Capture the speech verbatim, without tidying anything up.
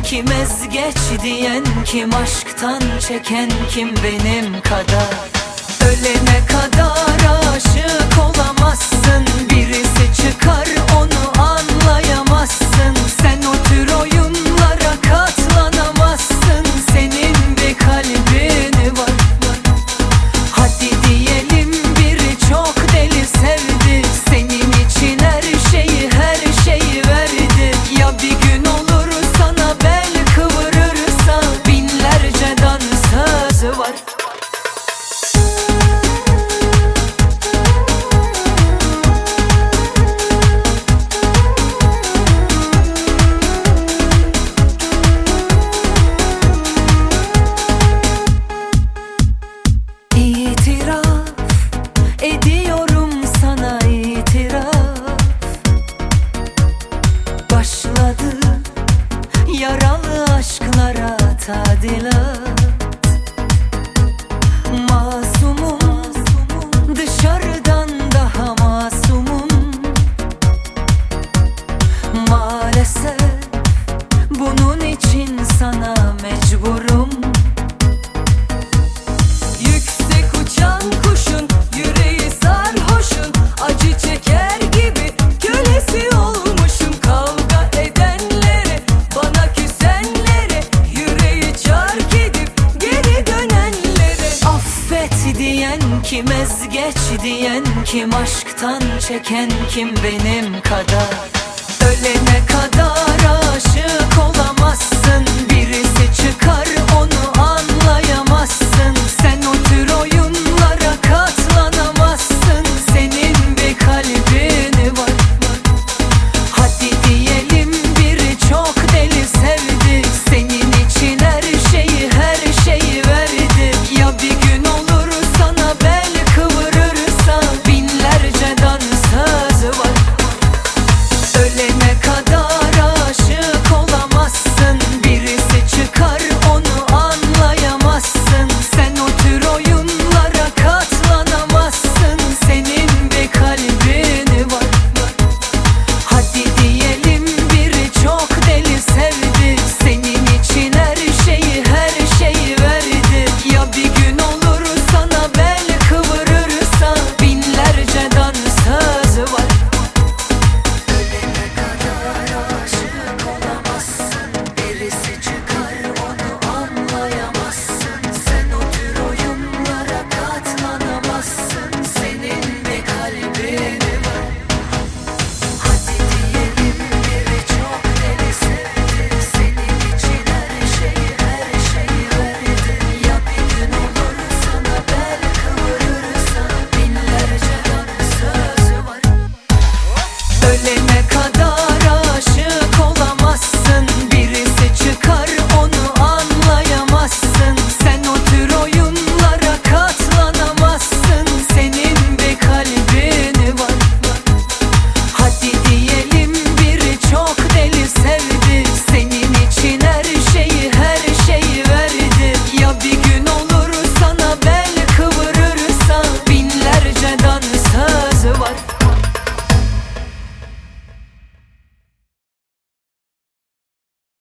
kim, ezgeç diyen kim, aşktan çeken kim benim kadar? Ölene kadar aşık olamazsın, birisi çıkar onu anlayamazsın. Sen o tür oyunlara katlanamazsın, senin bir kalbin var. Hadi diyelim biri çok deli sevdi, senin için her şeyi her şeyi verdi. Ya bir gün olur sana bel kıvırırsa, binlerce dansözü var. Ediyorum sana itiraf, başladı yaralı aşklara tadilat. Masumum, dışarıdan daha masumum. Maalesef bunun için sana mecburum. Yüksek uçan kuşun yüreği sarhoşun, acı çeker gibi kölesi olmuşum. Kavga edenlere, bana küsenlere, yüreği çark edip geri dönenlere. Affet diyen kim, ezgeç diyen kim, aşktan çeken kim benim kadar?